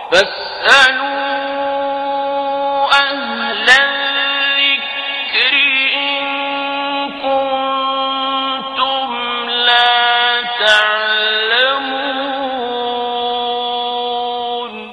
فاسألوا أهل الذكر إن كنتم لا تعلمون.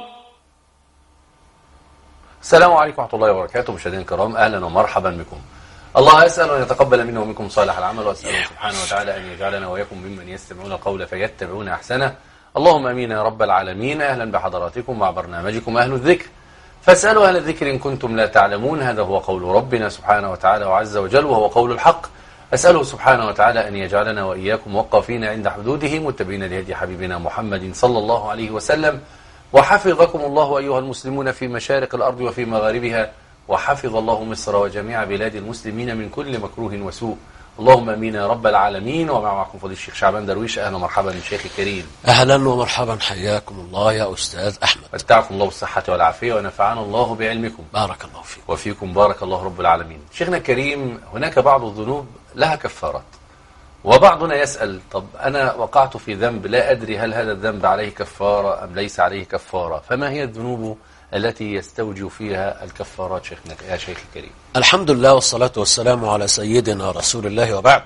السلام عليكم ورحمة الله وبركاته. مشاهدينا الكرام، أهلا ومرحبا بكم. الله أسأل أن يتقبل منا ومنكم صالح العمل، وأسأله سبحانه وتعالى أن يجعلنا وإياكم ممن يستمعون القول فيتبعون أحسنه. اللهم أمين يا رب العالمين. أهلا بحضراتكم مع برنامجكم أهل الذكر، فاسألوا أهل الذكر إن كنتم لا تعلمون. هذا هو قول ربنا سبحانه وتعالى وعز وجل، وهو قول الحق. أسأله سبحانه وتعالى أن يجعلنا وإياكم موقفين عند حدوده، متبعين لهدي حبيبنا محمد صلى الله عليه وسلم. وحفظكم الله أيها المسلمون في مشارق الأرض وفي مغاربها، وحفظ الله مصر وجميع بلاد المسلمين من كل مكروه وسوء. اللهم امين يا رب العالمين. ومعكم فضيل الشيخ شعبان درويش. اهلا ومرحبا بالشيخ الكريم. اهلا ومرحبا، حياكم الله يا استاذ احمد. متعكم الله بالصحه والعافيه، ونفعنا الله بعلمكم. بارك الله فيكم. وفيكم بارك الله رب العالمين. شيخنا الكريم، هناك بعض الذنوب لها كفارات، وبعضنا يسأل: طب أنا وقعت في ذنب لا أدري هل هذا الذنب عليه كفارة أم ليس عليه كفارة، فما هي الذنوب التي يستوجب فيها الكفارات شيخنا يا شيخ الكريم؟ الحمد لله والصلاة والسلام على سيدنا رسول الله، وبعد.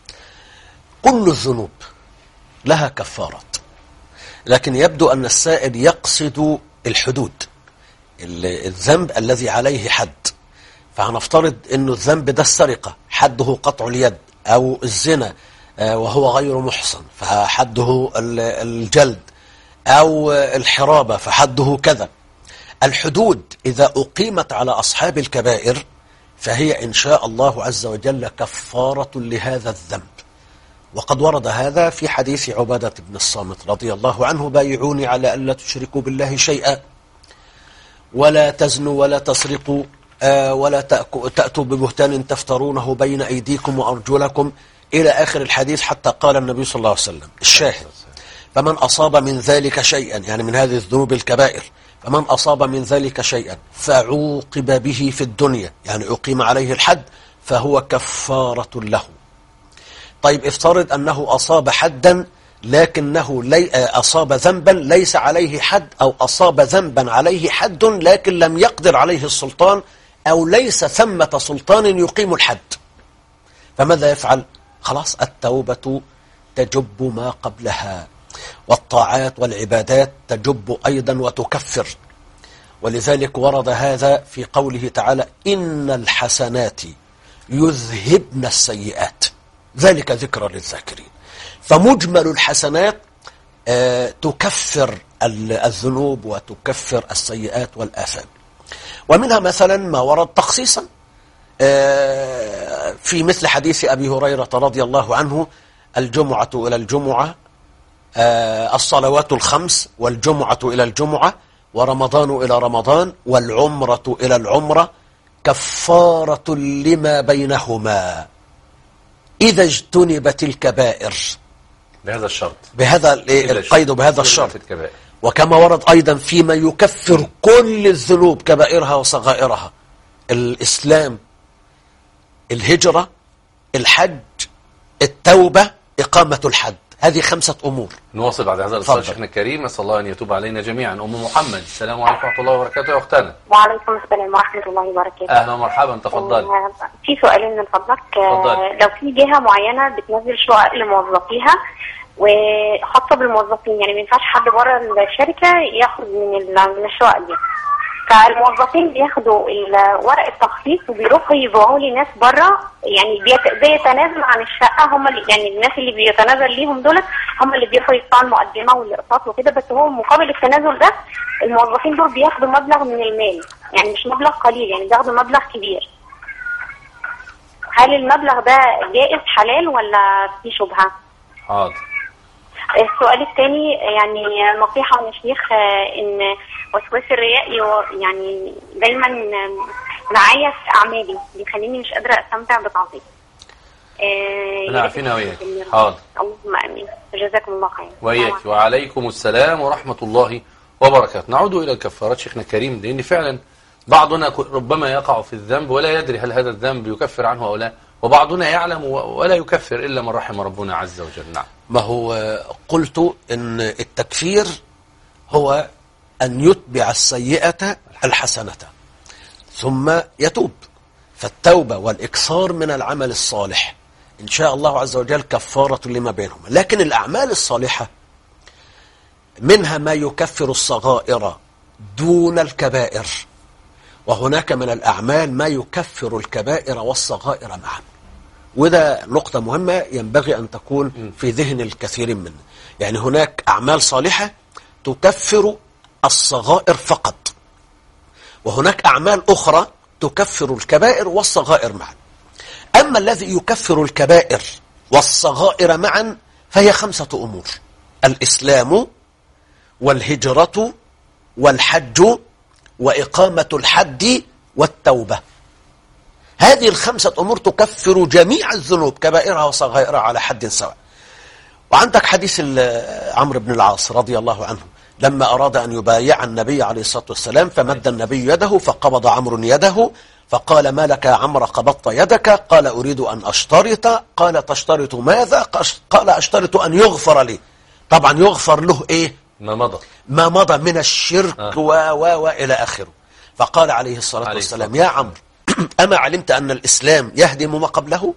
كل الذنوب لها كفارات، لكن يبدو أن السائل يقصد الحدود، الذنب الذي عليه حد. فهنفترض أن الذنب ده السرقة، حده قطع اليد، أو الزنا وهو غير محصن فحده الجلد، أو الحرابة فحده كذا. الحدود إذا أقيمت على أصحاب الكبائر فهي إن شاء الله عز وجل كفارة لهذا الذنب. وقد ورد هذا في حديث عبادة بن الصامت رضي الله عنه: بايعوني على ألا تشركوا بالله شيئا، ولا تزنوا، ولا تسرقوا، ولا تأتوا ببهتان تفترونه بين أيديكم وأرجلكم، إلى آخر الحديث، حتى قال النبي صلى الله عليه وسلم. الشاهد: فمن أصاب من ذلك شيئا، يعني من هذه الذنوب الكبائر، فمن أصاب من ذلك شيئا فعوقب به في الدنيا، يعني أقيم عليه الحد، فهو كفارة له. طيب افترض أنه أصاب حدا لكنه أصاب ذنبا ليس عليه حد، أو أصاب ذنبا عليه حد لكن لم يقدر عليه السلطان، أو ليس ثمة سلطان يقيم الحد، فماذا يفعل؟ خلاص، التوبة تجب ما قبلها، والطاعات والعبادات تجب أيضا وتكفر. ولذلك ورد هذا في قوله تعالى: إن الحسنات يذهبن السيئات، ذلك ذكرى للذاكرين. فمجمل الحسنات تكفر الذنوب وتكفر السيئات والآثام. ومنها مثلا ما ورد تخصيصا في مثل حديث أبي هريرة رضي الله عنه: الجمعة إلى الجمعة، الصلوات الخمس، والجمعة إلى الجمعة، ورمضان إلى رمضان، والعمرة إلى العمرة، كفارة لما بينهما إذا اجتنبت الكبائر. بهذا الشرط، بهذا القيد، بهذا الشرط. وكما ورد أيضا فيما يكفر كل الذنوب كبائرها وصغائرها: الإسلام، الهجرة، الحج، التوبة، إقامة الحد. هذه 5 أمور. نواصل بعد هذا الاتصال شيخنا الكريم. أسأل الله أن يتوب علينا جميعا. أم محمد، السلام عليكم ورحمة الله وبركاته يا أختنا. وعليكم السلام ورحمة الله وبركاته. أهلا ومرحبا، تفضل. في سؤالين من فضلك. لو في جهة معينة بتنزل شقق لموظفيها وخاصة بالموظفين، يعني ما ينفعش حد بره الشركة ياخد من الشقق دي، فالموظفين بياخدوا ورق التخصيص وبيروحوا يبيعوه لناس بره، يعني بيتنازلوا عن الشقة. هم يعني الناس اللي بيتنازل ليهم دول هم اللي بيروحوا يدفعوا المقدمة والاقساط وكده، بس هو مقابل التنازل ده الموظفين دول بياخدوا مبلغ من المال، يعني مش مبلغ قليل، يعني بياخدوا مبلغ كبير. هل المبلغ ده جائز حلال ولا في شبهة؟ حاضر. السؤال الثاني، يعني نصيحة من الشيخ، ان وسواس الرياء يعني دايما معايا في اعمالي، بيخليني مش قادرة استمتع بتعظيم. انا عارفين وياك. حاضر. اللهم امين. جزاكم الله خير. وياك. وعليكم السلام ورحمة الله وبركاته. نعود الى الكفارات شيخنا الكريم، لان فعلا بعضنا ربما يقع في الذنب ولا يدري هل هذا الذنب يكفر عنه او لا، وبعضنا يعلم ولا يكفر إلا من رحم ربنا عز وجل. نعم. ما هو قلت إن التكفير هو أن يتبع السيئة الحسنة ثم يتوب. فالتوبة والإكثار من العمل الصالح إن شاء الله عز وجل كفارة لما بينهما. لكن الأعمال الصالحة منها ما يكفر الصغائر دون الكبائر، وهناك من الأعمال ما يكفر الكبائر والصغائر معا. وده نقطة مهمة ينبغي أن تكون في ذهن الكثير منا. يعني هناك أعمال صالحة تكفر الصغائر فقط، وهناك أعمال أخرى تكفر الكبائر والصغائر معا. أما الذي يكفر الكبائر والصغائر معا فهي 5 أمور: الإسلام والهجرة والحج وإقامة الحد والتوبة. هذه ال5 أمور تكفر جميع الذنوب كبائرها وصغائرها على حد سواء. وعندك حديث عمرو بن العاص رضي الله عنه لما أراد أن يبايع النبي عليه الصلاة والسلام، فمد النبي يده فقبض عمرو يده فقال: ما لك يا عمرو قبضت يدك؟ قال: أريد أن أشترط. قال: تشترط ماذا؟ قال: أشترط أن يغفر لي. طبعا يغفر له إيه؟ ما مضى من الشرك وإلى آخره. فقال عليه الصلاة والسلام: يا عمرو، أما علمت أن الإسلام يهدم ما قبله،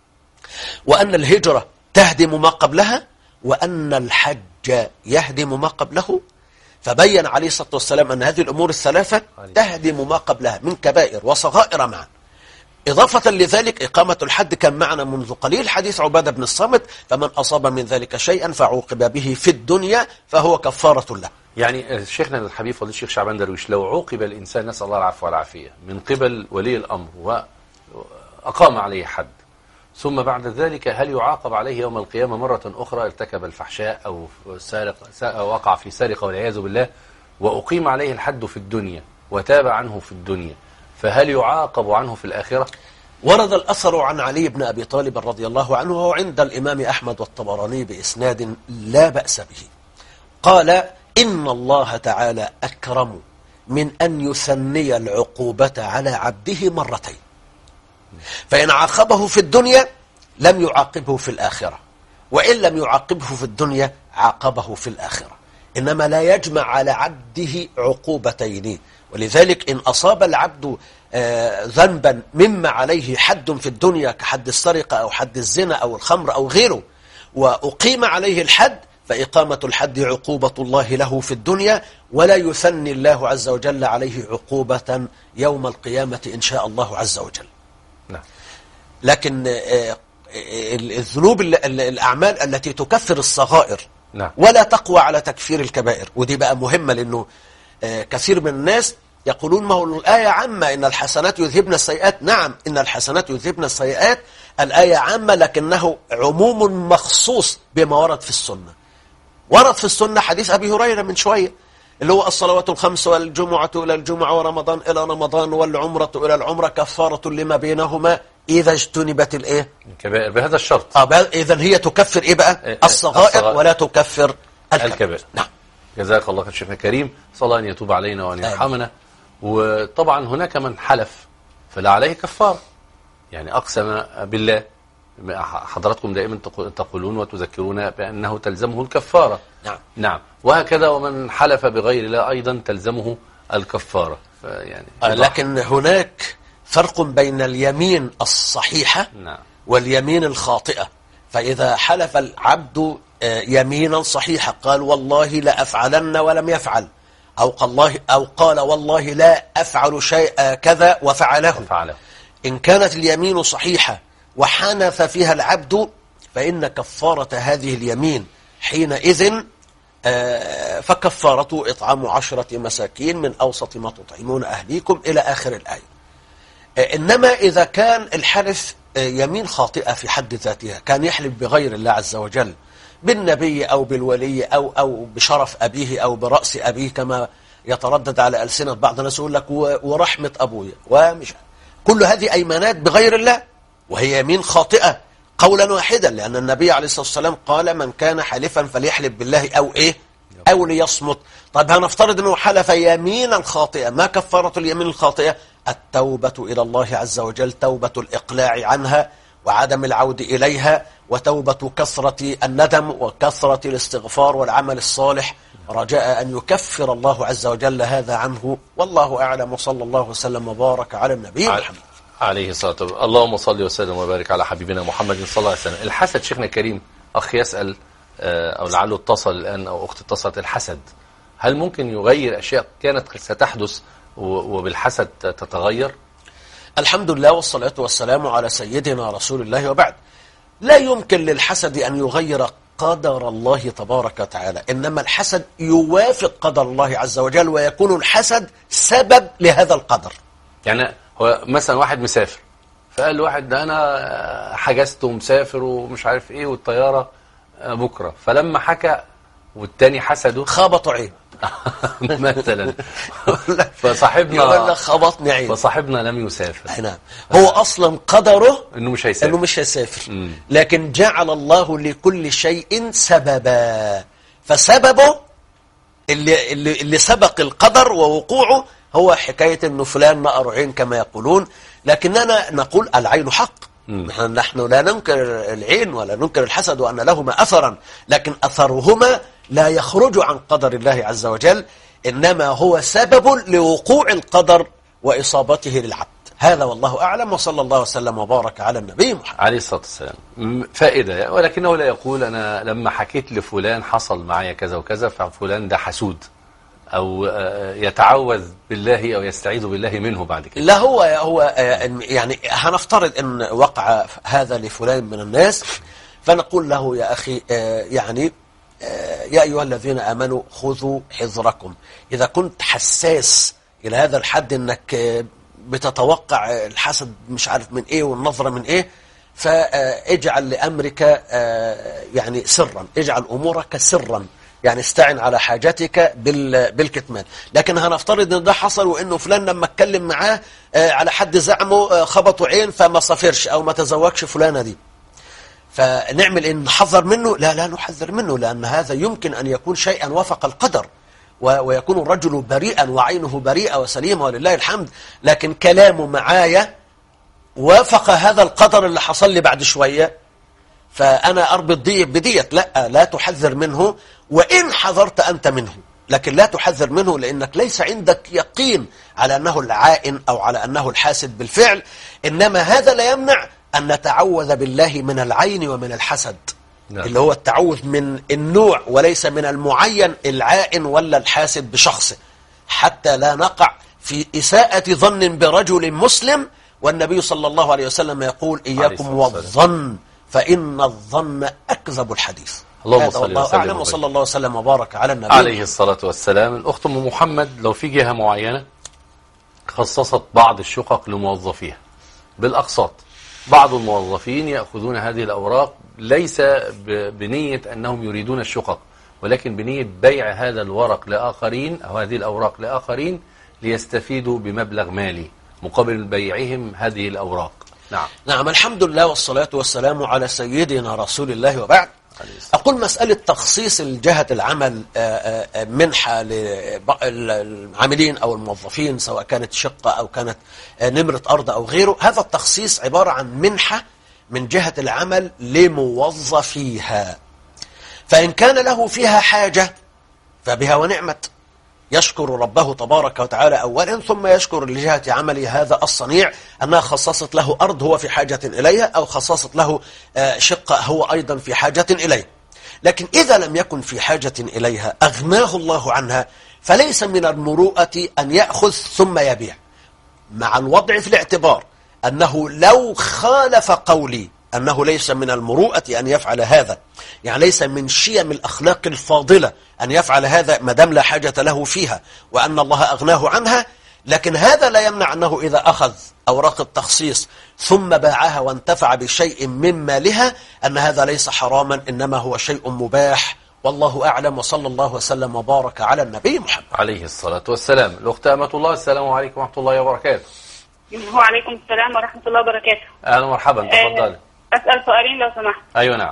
وأن الهجرة تهدم ما قبلها، وأن الحج يهدم ما قبله؟ فبين عليه الصلاة والسلام أن هذه الأمور الثلاثة تهدم ما قبلها من كبائر وصغائر معا. إضافة لذلك إقامة الحد كان معنا منذ قليل حديث عبادة بن الصامت: فمن أصاب من ذلك شيئا فعوقب به في الدنيا فهو كفارة له. يعني شيخنا الحبيب فضيلة الشيخ شعبان درويش، لو عوقب الإنسان، نسأل الله العفو والعافية، من قبل ولي الأمر وأقام عليه حد، ثم بعد ذلك هل يعاقب عليه يوم القيامة مرة أخرى ارتكب الفحشاء أو وقع في سرقة والعياذ بالله، وأقيم عليه الحد في الدنيا وتاب عنه في الدنيا، فهل يعاقب عنه في الآخرة؟ ورد الأثر عن علي بن أبي طالب رضي الله عنه، وهو عند الإمام أحمد والطبراني بإسناد لا بأس به، قال: إن الله تعالى أكرم من أن يثني العقوبة على عبده مرتين، فإن عاقبه في الدنيا لم يعاقبه في الآخرة، وإن لم يعاقبه في الدنيا عاقبه في الآخرة، إنما لا يجمع على عبده عقوبتين. ولذلك إن أصاب العبد ذنبا مما عليه حد في الدنيا كحد السرقة أو حد الزنا أو الخمر أو غيره، وأقيم عليه الحد، فإقامة الحد عقوبة الله له في الدنيا، ولا يثني الله عز وجل عليه عقوبة يوم القيامة إن شاء الله عز وجل. نعم. لكن الذنوب الأعمال التي تكفر الصغائر نعم. ولا تقوى على تكفير الكبائر، ودي بقى مهمة، لأنه كثير من الناس يقولون: ما هو الآية عامة إن الحسنات يذهبن السيئات. نعم، إن الحسنات يذهبن السيئات، الآية عامة، لكنه عموم مخصوص بما ورد في السنة. ورد في السنة حديث أبي هريرة من شوية اللي هو: الصلوات الخمس والجمعة إلى الجمعة ورمضان إلى رمضان والعمرة إلى العمرة كفارة لما بينهما إذا اجتنبت الإيه؟ الكبائر، بهذا الشرط. إذن هي تكفر إيه بقى؟ الصغائر ولا تكفر الكبائر. نعم. جزاك الله خير شيخنا الكريم، صلى الله أن يتوب علينا وأن يرحمنا. وطبعا هناك من حلف فلا عليه كفارة، يعني أقسم بالله. حضراتكم دائما تقولون وتذكرون بأنه تلزمه الكفارة. نعم. وهكذا ومن حلف بغير الله أيضا تلزمه الكفارة. يعني لكن هناك فرق بين اليمين الصحيحة واليمين الخاطئة. فإذا حلف العبد يمينا صحيحة قال: والله لا أفعلن ولم يفعل، أو قال: والله لا أفعل شيء كذا وفعله. إن كانت اليمين صحيحة وحنث فيها العبد فإن كفارة هذه اليمين حينئذ فكفارته إطعام 10 مساكين من أوسط ما تطعمون أهليكم إلى آخر الآية. إنما إذا كان الحلف يمين خاطئة في حد ذاتها، كان يحلف بغير الله عز وجل، بالنبي أو بالولي أو بشرف أبيه أو برأس أبيه، كما يتردد على ألسنة بعض الناس يقول لك ورحمة أبويا، ومش كل هذه أيمانات بغير الله، وهي يمين خاطئة قولا واحدا، لأن النبي عليه الصلاة والسلام قال: من كان حالفا فليحلف بالله أو ليصمت. طيب هنفترض أنه حلف يمينا خاطئة، ما كفارة اليمين الخاطئة؟ التوبة إلى الله عز وجل، توبة الإقلاع عنها وعدم العود إليها، وتوبة كثرة الندم وكثرة الاستغفار والعمل الصالح رجاء أن يكفر الله عز وجل هذا عنه، والله أعلم، وصلى الله وسلم وبارك على النبي محمد عليه الصلاة والسلام. اللهم صل وسلم وبارك على حبيبنا محمد صلى الله عليه وسلم. الحسد شيخنا الكريم، أخ يسأل أو لعله اتصل الآن أو أخت اتصلت، الحسد هل ممكن يغير أشياء كانت ستحدث وبالحسد تتغير؟ الحمد لله والصلاة والسلام على سيدنا رسول الله، وبعد. لا يمكن للحسد أن يغير قدر الله تبارك وتعالى، إنما الحسد يوافق قدر الله عز وجل، ويكون الحسد سبب لهذا القدر. يعني هو مثلا واحد مسافر، فقال له واحد ده أنا حجزت ومسافر ومش عارف إيه والطيارة بكرة، فلما حكى والتاني حسده خبطوا عين مثلا فصاحبنا يقول لك خبطني عين، فصاحبنا لم يسافر. نعم، هو أصلا قدره إنه مش هيسافر. لكن جعل الله لكل شيء سببا، فسببه اللي سبق القدر ووقوعه هو حكاية إنه فلان نقر عين كما يقولون، لكننا نقول العين حق. نحن لا ننكر العين ولا ننكر الحسد وأن لهما أثرا، لكن أثرهما لا يخرج عن قدر الله عز وجل، إنما هو سبب لوقوع القدر وإصابته للعبد. هذا والله أعلم، وصلى الله وسلم وبارك على النبي محمد عليه الصلاة والسلام. فائدة، ولكنه لا يقول أنا لما حكيت لفلان حصل معايا كذا وكذا ففلان ده حسود، أو يتعوذ بالله أو يستعيذ بالله منه بعد كده. لا، هو يعني هنفترض أن وقع هذا لفلان من الناس، فنقول له يا أخي يعني يا أيها الذين آمنوا خذوا حذركم. إذا كنت حساس إلى هذا الحد أنك بتتوقع الحسد مش عارف من إيه والنظرة من إيه، فاجعل لأمرك يعني سرا، اجعل أمورك سرا، يعني استعن على حاجتك بالكتمان. لكن هنفترض ان ده حصل، وانه فلان لما اتكلم معاه على حد زعمه خبطوا عين فما صافرش او ما تزوجش فلانة دي، فنعمل ان نحذر منه؟ لا نحذر منه، لان هذا يمكن ان يكون شيئا وفق القدر، ويكون الرجل بريئا وعينه بريئة وسليمة ولله الحمد، لكن كلامه معايا وافق هذا القدر اللي حصل لي بعد شوية، فأنا أربط دي بديت. لا تحذر منه، وإن حذرت أنت منه، لكن لا تحذر منه لأنك ليس عندك يقين على أنه العائن أو على أنه الحاسد بالفعل. إنما هذا لا يمنع أن نتعوذ بالله من العين ومن الحسد، اللي هو التعوذ من النوع وليس من المعين العائن ولا الحاسد بشخصه، حتى لا نقع في إساءة ظن برجل مسلم. والنبي صلى الله عليه وسلم يقول إياكم والظن فإن الظن أكذب الحديث. اللهم صل الله وسلم أعلم، وصلى الله وسلم وبارك على النبي عليه الصلاة والسلام. الأخت أم محمد، لو في جهة معينة خصصت بعض الشقق لموظفيها بالأقساط، بعض الموظفين يأخذون هذه الأوراق ليس بنية أنهم يريدون الشقق، ولكن بنية بيع هذا الورق لآخرين أو هذه الأوراق لآخرين ليستفيدوا بمبلغ مالي مقابل بيعهم هذه الأوراق. نعم، الحمد لله والصلاة والسلام على سيدنا رسول الله، وبعد. أقول مسألة تخصيص الجهة العمل منحة للعاملين أو الموظفين، سواء كانت شقة أو كانت نمرة أرض أو غيره، هذا التخصيص عبارة عن منحة من جهة العمل لموظفيها، فإن كان له فيها حاجة فبها ونعمت، يشكر ربه تبارك وتعالى أولا، ثم يشكر لجهة عمله هذا الصنيع أنها خصصت له أرض هو في حاجة إليها، أو خصصت له شقة هو أيضا في حاجة إليه. لكن إذا لم يكن في حاجة إليها أغناه الله عنها، فليس من المروءة أن يأخذ ثم يبيع، مع الوضع في الاعتبار أنه لو خالف قولي أنه ليس من المروءة أن يفعل هذا، يعني ليس من شيم الأخلاق الفاضلة أن يفعل هذا ما دام لا حاجة له فيها وأن الله أغناه عنها. لكن هذا لا يمنع أنه إذا أخذ أوراق التخصيص ثم باعها وانتفع بشيء من مالها أن هذا ليس حراما، إنما هو شيء مباح، والله أعلم، وصلى الله وسلم وبارك على النبي محمد عليه الصلاة والسلام. الأخت أمة الله، السلام عليكم ورحمة الله وبركاته. وعليكم السلام ورحمة الله وبركاته. أهلا ومرحبا، تفضلي. أسأل سؤالين لو سمحت. أيوة نعم.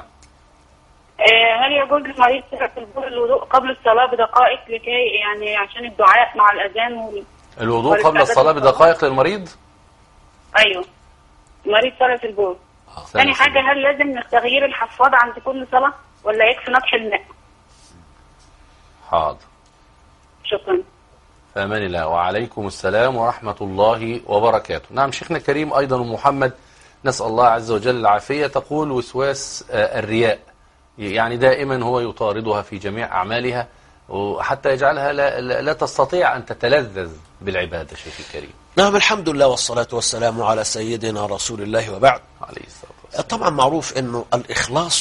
هل يجوز للمريض ترك الوضوء قبل الصلاة بدقائق لكي يعني عشان الدعاء مع الأذان الوضوء قبل الصلاة بدقائق للمريض؟ أيوه، مريض ترك البول. ثاني حاجة، هل لازم تغيير الحفاضة عند كل صلاة ولا يكفي نطح الماء؟ حاضر. شكرا. في أمان الله. وعليكم السلام ورحمة الله وبركاته. نعم شيخنا الكريم، أيضا محمد نسأل الله عز وجل العافية، تقول وسواس الرياء يعني دائما هو يطاردها في جميع أعمالها، وحتى يجعلها لا تستطيع أن تتلذذ بالعبادة. شيخ الكريم. نعم الحمد لله والصلاة والسلام على سيدنا رسول الله وبعد. عليه الصلاة والسلام. طبعا معروف أنه الإخلاص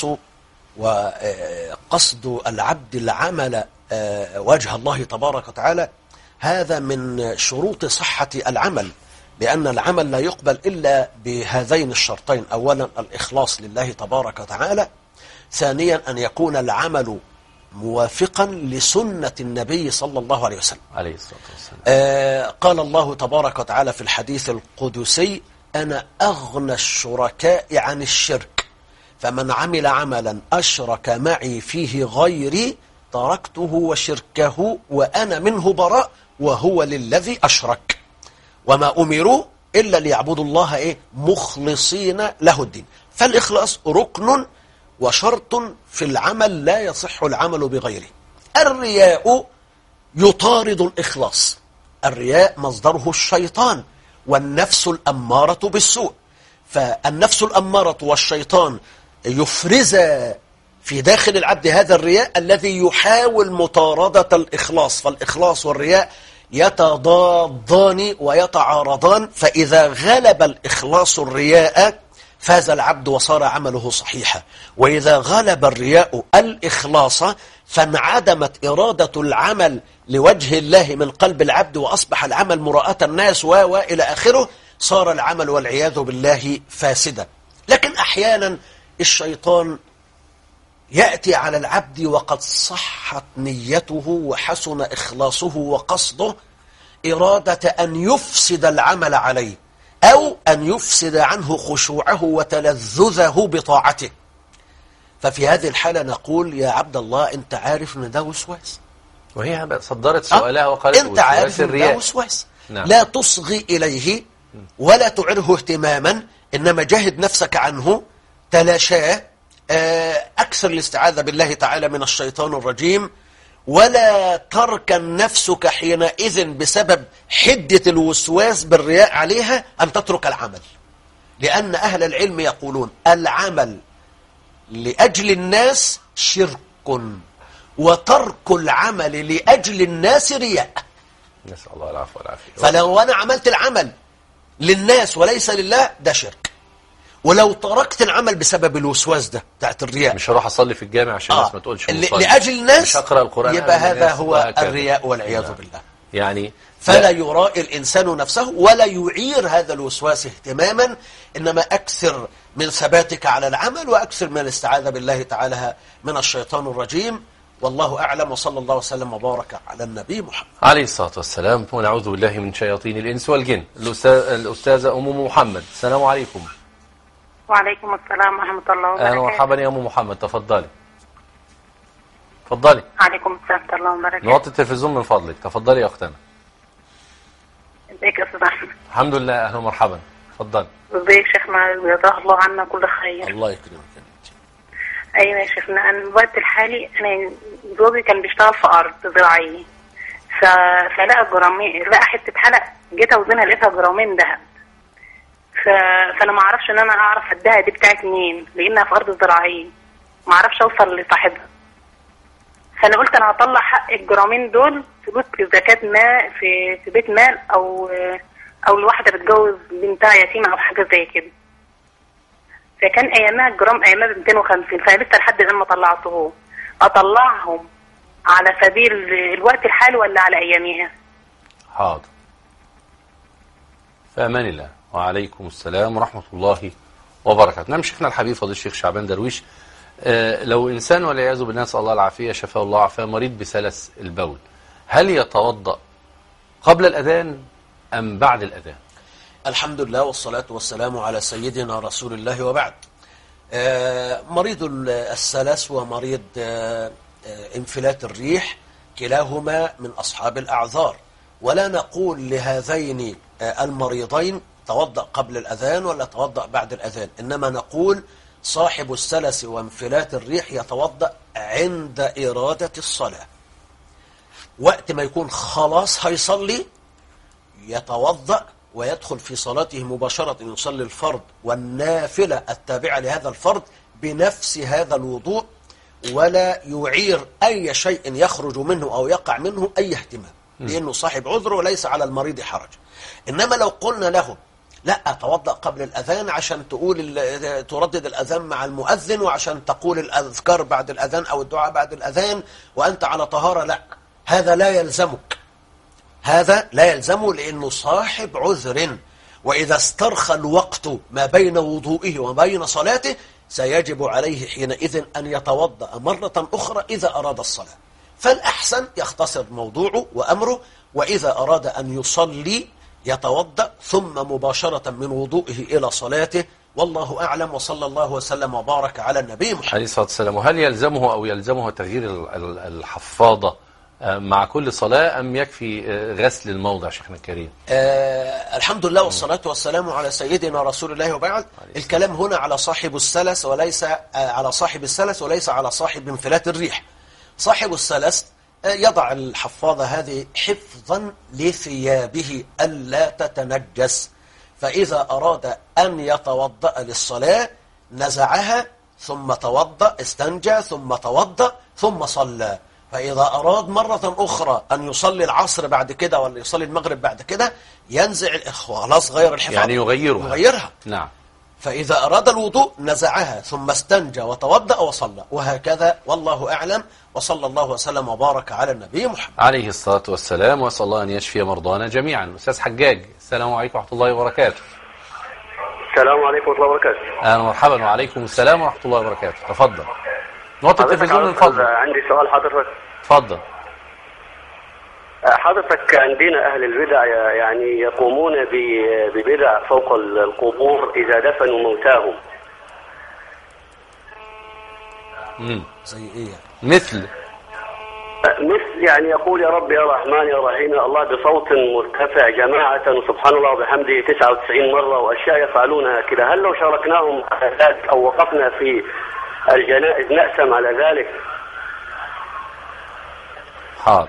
وقصد العبد العمل وجه الله تبارك وتعالى هذا من شروط صحة العمل، لأن العمل لا يقبل إلا بهذين الشرطين: أولا الإخلاص لله تبارك وتعالى، ثانيا أن يكون العمل موافقا لسنة النبي صلى الله عليه وسلم عليه الصلاة والسلام. قال الله تبارك وتعالى في الحديث القدسي: أنا أغنى الشركاء عن الشرك، فمن عمل عملا أشرك معي فيه غيري تركته وشركه وأنا منه براء وهو للذي أشرك، وما أمروا إلا ليعبدوا الله مخلصين له الدين. فالإخلاص ركن وشرط في العمل، لا يصح العمل بغيره. الرياء يطارد الإخلاص. الرياء مصدره الشيطان والنفس الأمارة بالسوء، فالنفس الأمارة والشيطان يفرز في داخل العبد هذا الرياء الذي يحاول مطاردة الإخلاص. فالإخلاص والرياء يتضادان ويتعارضان، فإذا غلب الإخلاص الرياء فاز العبد وصار عمله صحيحا، وإذا غلب الرياء الإخلاص فانعدمت إرادة العمل لوجه الله من قلب العبد، وأصبح العمل مراءة الناس وإلى آخره، صار العمل والعياذ بالله فاسدا. لكن أحيانا الشيطان يأتي على العبد وقد صحت نيته وحسن إخلاصه وقصده إرادة أن يفسد العمل عليه، أو أن يفسد عنه خشوعه وتلذذه بطاعته. ففي هذه الحالة نقول: يا عبد الله، أنت عارف أن ده وسواس. وهي صدرت سؤالها وقالت: أنت عارف أن ده وسواس. نعم. لا تصغي إليه ولا تعره اهتماما، إنما جهد نفسك عنه، تلاشاه، أكثر الاستعاذة بالله تعالى من الشيطان الرجيم، ولا تركن نفسك حينئذ بسبب حدة الوسواس بالرياء عليها أن تترك العمل، لأن أهل العلم يقولون: العمل لأجل الناس شرك، وترك العمل لأجل الناس رياء. نسأل الله العفو والعافية. فلو أنا عملت العمل للناس وليس لله ده شرك، ولو تركت العمل بسبب الوسواس ده بتاعت الرياء، مش هروح أصلي في الجامع عشان الناس ما تقولش لأجل الناس، مش هقرأ القرآن، يبقى هذا هو الرياء والعياذ بالله. يعني فلا يرائي الإنسان نفسه ولا يعير هذا الوسواس اهتماما، إنما أكثر من ثباتك على العمل، وأكثر من الاستعاذة بالله تعالى من الشيطان الرجيم. والله أعلم، وصلى الله وسلم وبارك على النبي محمد عليه الصلاة والسلام. ونعوذ بالله من شياطين الإنس والجن. الأستاذة أم محمد، السلام عليكم. وعليكم السلام ورحمة الله وبركاته. أهلا ومرحبا يا أم محمد، تفضلي. تفضلي. عليكم السلام ورحمة الله وبركاته. نوطي التلفزيون من فضلك. تفضلي يا أختنا. ازيك يا أستاذ أحمد؟ الحمد لله، أهلا ومرحبا. تفضلي. ازيك شيخنا؟ جزاه الله عنا كل خير. الله يكرمك. أيوة يا شيخنا، أنا الوقت الحالي أنا زوجي كان بيشتغل في أرض زراعية، فلقى جرامين، لقى حتة حلق، جيت أوزنها لقيتها جرامين دهب. فأنا ما أعرفش إن أنا أعرف أديها دي بتاعت مين، لأنها في أرض زراعية، ما أعرفش أوصل لصاحبها. فأنا قلت أنا هطلع حق الجرامين دول فلوس لزكاة ما في بيت مال، أو لواحدة بتجوز بنتها يتيمة أو حاجة زي كده. فكان أيامها الجرام أيامها ب 250، فأنا لسه لحد الآن ما طلعته. أطلعهم على سبيل الوقت الحالي ولا على أيامها؟ حاضر. في أمان الله. وعليكم السلام ورحمة الله وبركاته. نعم شيخنا الحبيب فضيل الشيخ شعبان درويش، لو إنسان والعياذ بالله نسأل الله العافية شفاه الله عافاه مريض بسلس البول، هل يتوضأ قبل الأذان أم بعد الأذان؟ الحمد لله والصلاة والسلام على سيدنا رسول الله وبعد. مريض السلس ومريض انفلات الريح كلاهما من أصحاب الأعذار، ولا نقول لهذين المريضين توضأ قبل الأذان ولا توضأ بعد الأذان، إنما نقول صاحب السلس وانفلات الريح يتوضأ عند إرادة الصلاة، وقت ما يكون خلاص هيصلي يتوضأ ويدخل في صلاته مباشرة، يصلي الفرض والنافلة التابعة لهذا الفرض بنفس هذا الوضوء، ولا يعير أي شيء يخرج منه أو يقع منه أي اهتمام، لأنه صاحب عذر وليس على المريض حرج. إنما لو قلنا له لا توضأ قبل الأذان عشان تردد الأذان مع المؤذن، وعشان تقول الأذكار بعد الأذان أو الدعاء بعد الأذان وأنت على طهارة، لا، هذا لا يلزمك، هذا لا يلزمه لأنه صاحب عذر. وإذا استرخى الوقت ما بين وضوئه وبين صلاته سيجب عليه حينئذ أن يتوضأ مرة أخرى إذا أراد الصلاة. فالأحسن يختصر موضوعه وأمره، وإذا أراد أن يصلي يتوضأ ثم مباشرة من وضوئه إلى صلاته. والله أعلم، وصلى الله وسلم وبارك على النبي محمد عليه الصلاة والسلام. وهل يلزمه أو يلزمه تغيير الحفاضة مع كل صلاة أم يكفي غسل الموضع شيخنا الكريم؟ الحمد لله والصلاة والسلام على سيدنا رسول الله وبعد. الكلام هنا على صاحب السلس وليس على صاحب السلس وليس على صاحب انفلات الريح. صاحب السلس يضع الحفاضة هذه حفظا لثيابه ألا تتنجس، فإذا أراد أن يتوضأ للصلاة نزعها ثم توضأ، استنجى ثم توضأ ثم صلى. فإذا أراد مرة أخرى أن يصلي العصر بعد كده ولا يصلي المغرب بعد كده ينزع خلاص غير الحفاظ، يعني يغيرها. نعم. فإذا أراد الوضوء نزعها ثم استنجى وتوضأ وصلى، وهكذا والله أعلم. وصلى الله وسلم وبارك على النبي محمد عليه الصلاة والسلام. وأسأل الله أن يشفي مرضانا جميعا. أستاذ حجاج، السلام عليكم ورحمة الله وبركاته. السلام عليكم ورحمة الله وبركاته. أهلا ومرحبا. وعليكم السلام ورحمة الله وبركاته. تفضل. نوطي التلفزيون من فضلك. عندي سؤال حضرتك. تفضل. حضرتك عندنا أهل البدع يعني يقومون ببدع فوق القبور إذا دفنوا موتاهم. زي إيه؟ مثل يعني يقول يا رب يا رحمن يا رحيم يا الله بصوت مرتفع جماعة، سبحان الله وبحمده 99 مرة، وأشياء يفعلونها كده. هل لو شاركناهم على ذلك أو وقفنا في الجنائز نأسم على ذلك؟ حاضر.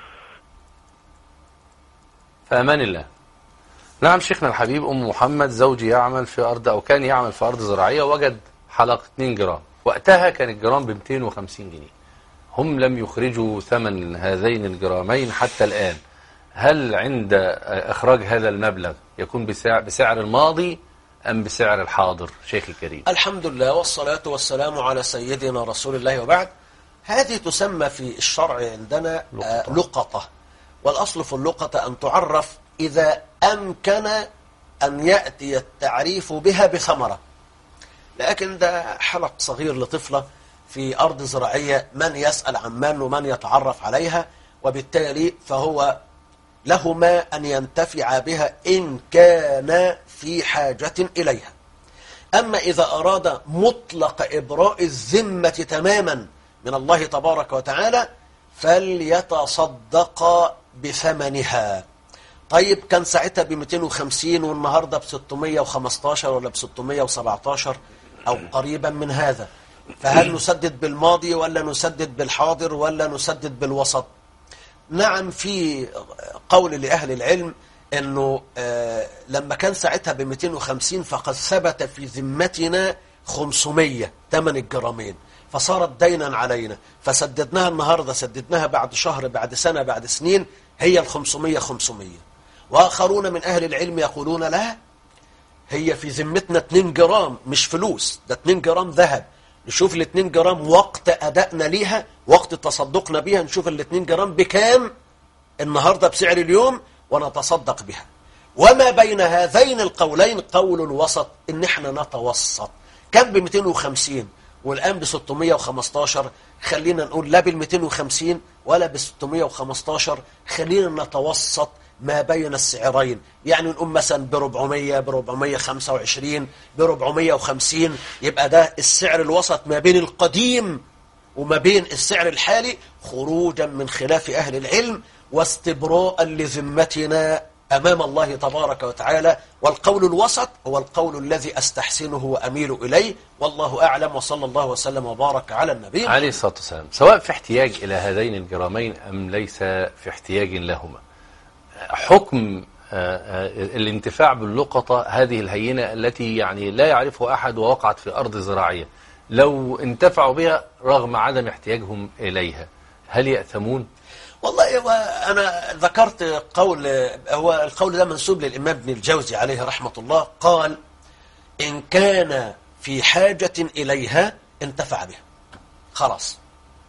فأمان الله. نعم شيخنا الحبيب، أم محمد زوجي يعمل في أرض أو كان يعمل في أرض زراعية، وجد حلقة 2 جرام، وقتها كان الجرام ب 250 جنيه. هم لم يخرجوا ثمن هذين الجرامين حتى الآن. هل عند إخراج هذا المبلغ يكون بسعر الماضي أم بسعر الحاضر شيخ الكريم؟ الحمد لله والصلاة والسلام على سيدنا رسول الله وبعد. هذه تسمى في الشرع عندنا لقطة، والأصل في اللقطة أن تعرف إذا أمكن أن يأتي التعريف بها بثمرة. لكن ده حلق صغير لطفلة في أرض زراعية، من يسأل عن من ومن يتعرف عليها، وبالتالي فهو لهما أن ينتفع بها إن كان في حاجة إليها. أما إذا أراد مطلق إبراء الذمة تماما من الله تبارك وتعالى فليتصدق بثمنها. طيب كان ساعتها ب 250 والنهاردة ب 615 ولا ب 617 أو قريبا من هذا، فهل نسدد بالماضي ولا نسدد بالحاضر ولا نسدد بالوسط؟ نعم، في قول لأهل العلم أنه لما كان ساعتها ب 250 فقد ثبت في ذمتنا 500 ثمن الجرامين، فصارت دينا علينا، فسددناها النهاردة، سددناها بعد شهر بعد سنة بعد سنين، هي 500. وآخرون من أهل العلم يقولون لا، هي في ذمتنا 2 جرام مش فلوس، ده 2 جرام ذهب. نشوف ال 2 جرام وقت أدائنا ليها، وقت تصدقنا بيها، نشوف ال 2 جرام بكام النهاردة بسعر اليوم ونتصدق بها. وما بين هذين القولين قول وسط، إن احنا نتوسط. كان ب 250 والآن ب 615، خلينا نقول لا بال 250 ولا ب 615، خلينا نتوسط ما بين السعرين. يعني نقول مثلا ب 400 ب 425 ب 450، يبقى ده السعر الوسط ما بين القديم وما بين السعر الحالي، خروجا من خلاف أهل العلم واستبراء لذمتنا أمام الله تبارك وتعالى، والقول الوسط هو القول الذي أستحسنه وأميل إليه، والله أعلم. وصلى الله وسلم وبارك على النبي عليه الصلاة والسلام، سواء في احتياج إلى هذين الجرامين أم ليس في احتياج لهما. حكم الانتفاع باللقطة هذه الهينة التي يعني لا يعرفها أحد ووقعت في أرض زراعية، لو انتفعوا بها رغم عدم احتياجهم إليها، هل يأثمون؟ والله وأنا ذكرت قول، هو القول ده منسوب للإمام ابن الجوزي عليه رحمة الله، قال إن كان في حاجة إليها انتفع بها خلاص،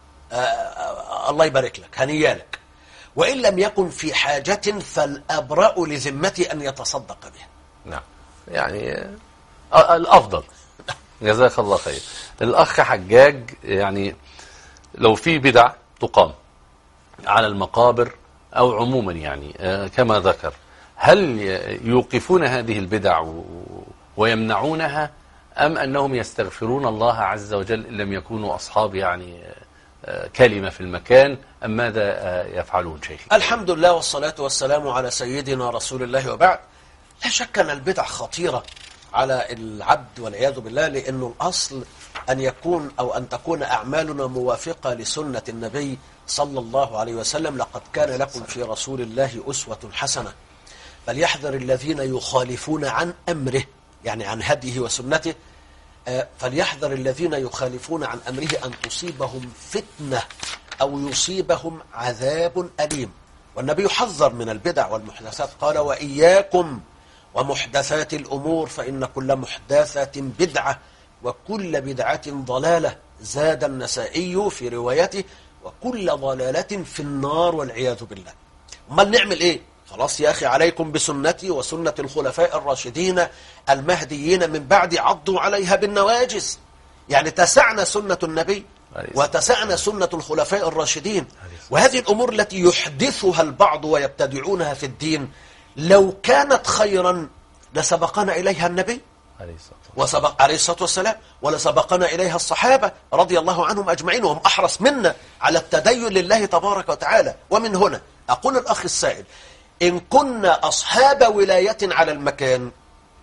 الله يبارك لك، هنيالك. وإن لم يكن في حاجة فالأبرأ لذمتي أن يتصدق بها. نعم، يعني الأفضل. جزاك الله خير. الأخ حجاج، يعني لو في بدع تقام على المقابر أو عموما يعني كما ذكر، هل يوقفون هذه البدع ويمنعونها، أم أنهم يستغفرون الله عز وجل إن لم يكونوا أصحاب يعني كلمة في المكان، أم ماذا يفعلون شيخ؟ الحمد لله والصلاة والسلام على سيدنا رسول الله، وبعد. لا شك أن البدع خطيرة على العبد والعياذ بالله، لأنه الأصل أن يكون أو أن تكون أعمالنا موافقة لسنة النبي صلى الله عليه وسلم. لقد كان لكم في رسول الله أسوة حسنة، فليحذر الذين يخالفون عن أمره، يعني عن هديه وسنته، فليحذر الذين يخالفون عن أمره أن تصيبهم فتنة أو يصيبهم عذاب أليم. والنبي حذر من البدع والمحدثات، قال وإياكم ومحدثات الأمور فإن كل محدثة بدعة وكل بدعة ضلالة. زاد النسائي في روايته وكل ضلالة في النار والعياذ بالله. امال نعمل ايه؟ خلاص يا أخي، عليكم بسنتي وسنة الخلفاء الراشدين المهديين من بعد، عضوا عليها بالنواجز. يعني تسعنا سنة النبي وتسعنا سنة الخلفاء الراشدين. وهذه الأمور التي يحدثها البعض ويبتدعونها في الدين لو كانت خيرا لسبقنا إليها النبي عليه الصلاة والسلام، ولسبقنا إليها الصحابة رضي الله عنهم أجمعين، وهم أحرص منا على التدين لله تبارك وتعالى. ومن هنا أقول الأخ السائل، إن كنا أصحاب ولاية على المكان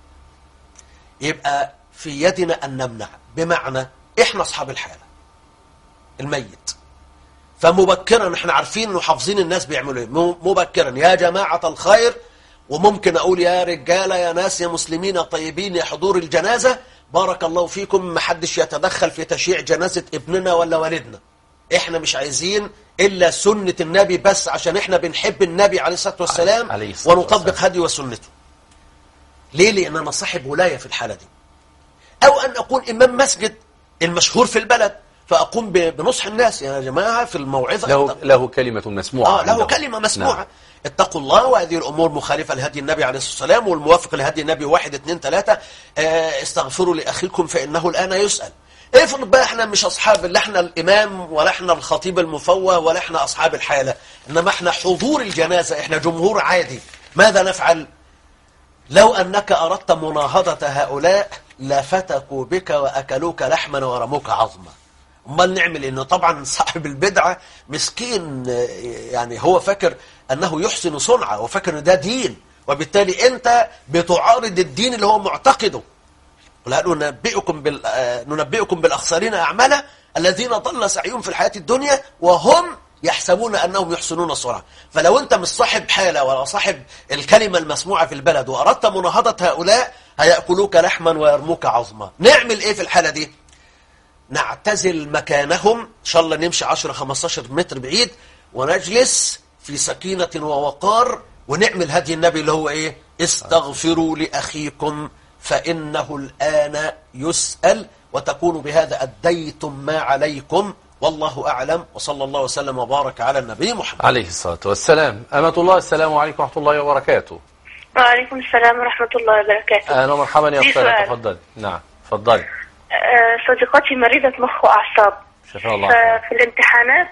يبقى في يدنا أن نمنع، بمعنى إحنا أصحاب الحالة الميت، فمبكرا احنا عارفين وحافظين الناس بيعملوا ايه، مبكرا يا جماعة الخير، وممكن أقول يا رجالة يا ناس يا مسلمين طيبين يا حضور الجنازة، بارك الله فيكم، محدش يتدخل في تشييع جنازة ابننا ولا والدنا، احنا مش عايزين إلا سنة النبي بس، عشان احنا بنحب النبي عليه الصلاة والسلام ونطبق هدي وسنته. ليه؟ لأن أنا صاحب ولاية في الحالة دي. أو أن أكون إمام مسجد المشهور في البلد، فأقوم بنصح الناس يا جماعة في الموعظة، له كلمة مسموعة، له كلمة مسموعة. نعم. اتقوا الله، وهذه الأمور مخالفة لهدي النبي عليه الصلاة والسلام، والموافق لهدي النبي 1 2 3، استغفروا لأخيكم فإنه الآن يسأل. افرض بقى احنا مش أصحاب، لا احنا الإمام ولا احنا الخطيب المفوه ولا احنا أصحاب الحالة، إنما احنا حضور الجنازة، احنا جمهور عادي. ماذا نفعل؟ لو أنك أردت مناهضة هؤلاء لفتكوا بك وأكلوك لحما ورموك عظما. امال نعمل انه طبعا صاحب البدعة مسكين، يعني هو فاكر انه يحسن صنعه وفاكر ان ده دين، وبالتالي انت بتعارض الدين اللي هو معتقده. قل ننبئكم بالاخسرين اعمالا الذين ضل سعيهم في الحياة الدنيا وهم يحسبون انهم يحسنون صنعا. فلو انت مش صاحب حالة ولا صاحب الكلمة المسموعة في البلد واردت مناهضة هؤلاء، هيأكلوك لحما ويرموك عظما. نعمل ايه في الحالة دي؟ نعتزل مكانهم، إن شاء الله نمشي 10-15 متر بعيد، ونجلس في سكينة ووقار، ونعمل هدي النبي اللي هو إيه؟ استغفروا لأخيكم فإنه الآن يسأل، وتكون بهذا أديتم ما عليكم، والله أعلم. وصلى الله وسلم وبارك على النبي محمد عليه الصلاة والسلام. أمة الله، السلام عليكم ورحمة الله وبركاته. وعليكم السلام ورحمة الله وبركاته. أهلا ومرحبا يا أختي، تفضل. نعم تفضل. صديقتي مريضة مخ وأعصاب، شفاء الله. في الامتحانات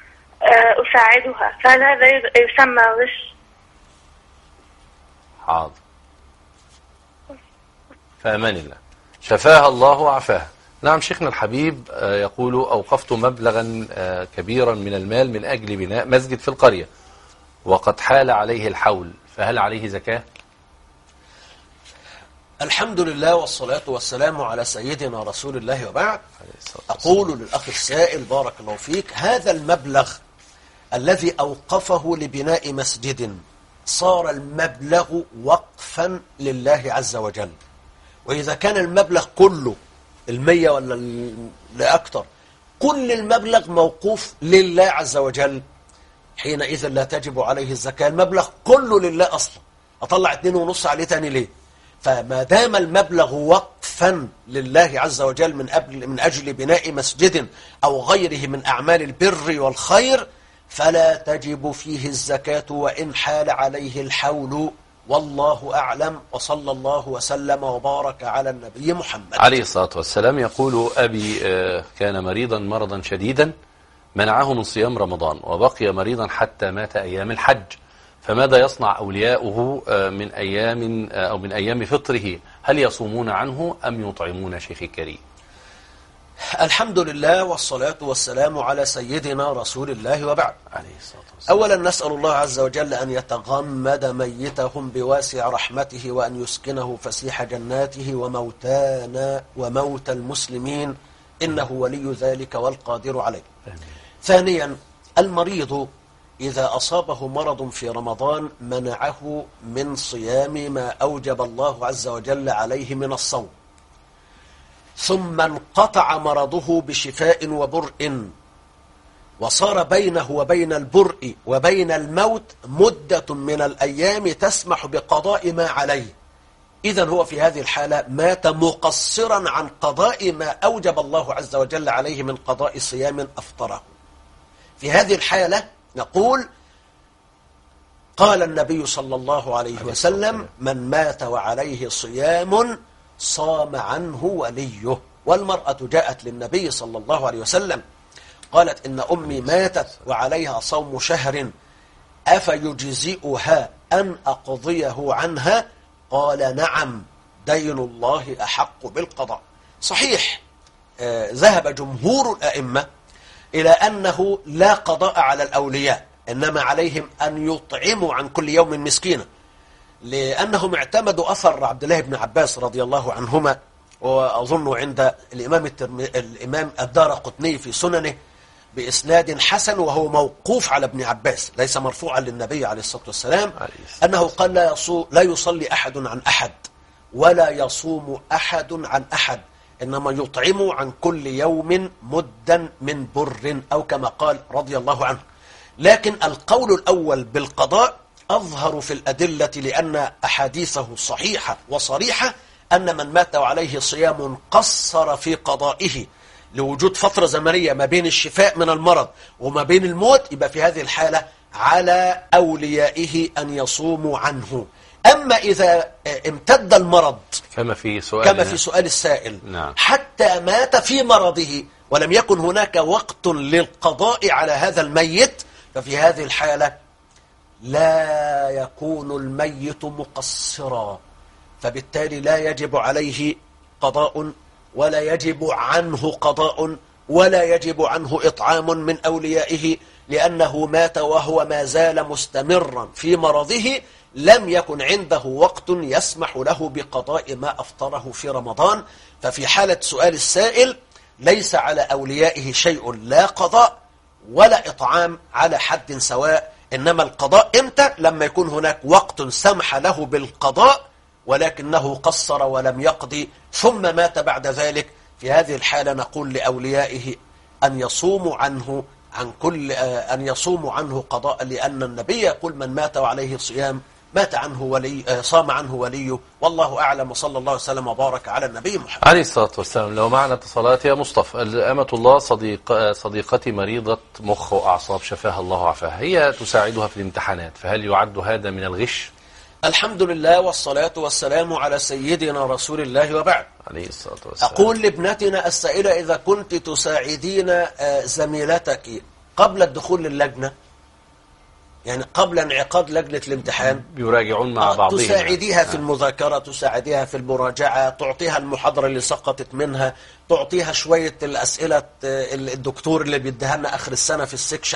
أساعدها، فهل هذا يسمى غش؟ حاضر، فأمان الله، شفاها الله وعافاها. نعم شيخنا الحبيب يقول: أوقفت مبلغا كبيرا من المال من أجل بناء مسجد في القرية، وقد حال عليه الحول، فهل عليه زكاة؟ الحمد لله والصلاة والسلام على سيدنا رسول الله وبعد. أقول للأخ السائل بارك الله فيك، هذا المبلغ الذي أوقفه لبناء مسجد صار المبلغ وقفا لله عز وجل، وإذا كان المبلغ كله 100 ولا لأكثر، كل المبلغ موقوف لله عز وجل، حينئذ لا تجب عليه الزكاة. المبلغ كله لله أصلا، أطلع 2.5 عليه تاني ليه؟ فما دام المبلغ وقفا لله عز وجل من أجل بناء مسجد أو غيره من أعمال البر والخير، فلا تجب فيه الزكاة وإن حال عليه الحول، والله أعلم. وصلى الله وسلم وبارك على النبي محمد عليه الصلاة والسلام. يقول أبي كان مريضا مرضا شديدا منعه من صيام رمضان، وبقي مريضا حتى مات أيام الحج، فماذا يصنع أولياؤه من أيام أو من أيام فطره؟ هل يصومون عنه أم يطعمون شيخ الكريم؟ الحمد لله والصلاة والسلام على سيدنا رسول الله وبعد. عليه الصلاة والسلام. أولا نسأل الله عز وجل أن يتغمد ميتهم بواسع رحمته، وأن يسكنه فسيح جناته، وموتانا وموت المسلمين إنه ولي ذلك والقادر عليه. ثانيا، المريض إذا أصابه مرض في رمضان منعه من صيام ما أوجب الله عز وجل عليه من الصوم، ثم انقطع مرضه بشفاء وبرء، وصار بينه وبين البرء وبين الموت مدة من الأيام تسمح بقضاء ما عليه، إذن هو في هذه الحالة مات مقصرا عن قضاء ما أوجب الله عز وجل عليه من قضاء صيام أفطره. في هذه الحالة نقول قال النبي صلى الله عليه وسلم: من مات وعليه صيام صام عنه وليه. والمرأة جاءت للنبي صلى الله عليه وسلم قالت: إن أمي ماتت وعليها صوم شهر، أفيجزئها أن أقضيه عنها؟ قال: نعم، دين الله أحق بالقضاء. صحيح، ذهب جمهور الأئمة إلى أنه لا قضاء على الأولياء، إنما عليهم أن يطعموا عن كل يوم مسكينا، لأنهم اعتمدوا أثر عبد الله بن عباس رضي الله عنهما، وأظن عند الإمام الدارقطني في سننه بإسناد حسن، وهو موقوف على ابن عباس ليس مرفوعا للنبي عليه الصلاة والسلام، أنه قال: لا يصلي أحد عن أحد ولا يصوم أحد عن أحد، إنما يطعم عن كل يوم مدا من بر، أو كما قال رضي الله عنه. لكن القول الأول بالقضاء أظهر في الأدلة، لأن أحاديثه صحيحة وصريحة أن من مات وعليه صيام قصر في قضائه لوجود فترة زمنية ما بين الشفاء من المرض وما بين الموت، يبقى في هذه الحالة على أوليائه أن يصوموا عنه. أما إذا امتد المرض كما في سؤال السائل، نعم، حتى مات في مرضه ولم يكن هناك وقت للقضاء على هذا الميت، ففي هذه الحالة لا يكون الميت مقصرا، فبالتالي لا يجب عليه قضاء ولا يجب عنه قضاء ولا يجب عنه إطعام من أوليائه، لأنه مات وهو ما زال مستمرا في مرضه، لم يكن عنده وقت يسمح له بقضاء ما أفطره في رمضان. ففي حالة سؤال السائل ليس على أوليائه شيء، لا قضاء ولا إطعام على حد سواء، إنما القضاء إمتى؟ لما يكون هناك وقت سمح له بالقضاء ولكنه قصر ولم يقضي ثم مات بعد ذلك. في هذه الحالة نقول لأوليائه أن يصوموا عنه قضاء، لأن النبي يقول: من مات وعليه صيام مات عنه ولي، صام عنه وليه. والله أعلم، وصلى الله وسلم وبارك على النبي محمد عليه الصلاة والسلام. لو معنا اتصالات يا مصطفى. أمة الله صديقتي مريضة مخ وأعصاب شفاها الله وعافاها، هي تساعدها في الامتحانات، فهل يعد هذا من الغش؟ الحمد لله والصلاة والسلام على سيدنا رسول الله وبعد. عليه الصلاة والسلام. أقول لابنتنا السائلة: إذا كنت تساعدين زميلتك قبل الدخول للجنة، يعني قبل انعقاد لجنة الامتحان، بيراجعون مع بعضهم، تساعديها في المذاكرة، تساعديها في المراجعة، تعطيها المحاضرة اللي سقطت منها، تعطيها شوية الأسئلة الدكتور اللي بيديها لنا آخر السنة في السكشن،